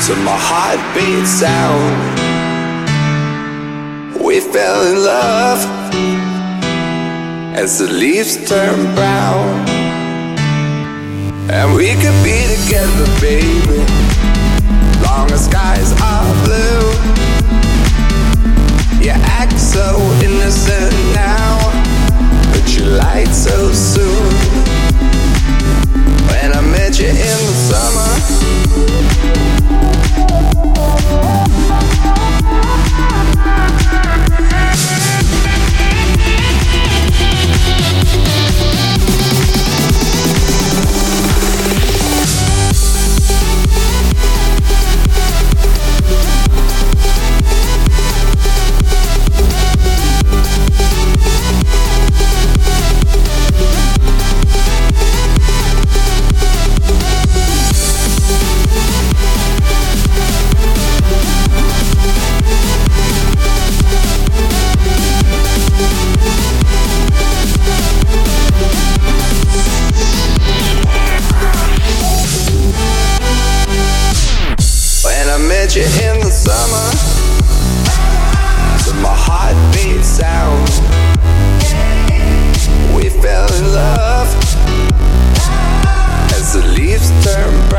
to my heartbeat sound. We fell in love as the leaves turn brown. And we could be together, baby, long as skies are blue. You act so innocent now, but you lied so soon. When I met you in the summer, you in the summer, to my heartbeat sound. We fell in love as the leaves turn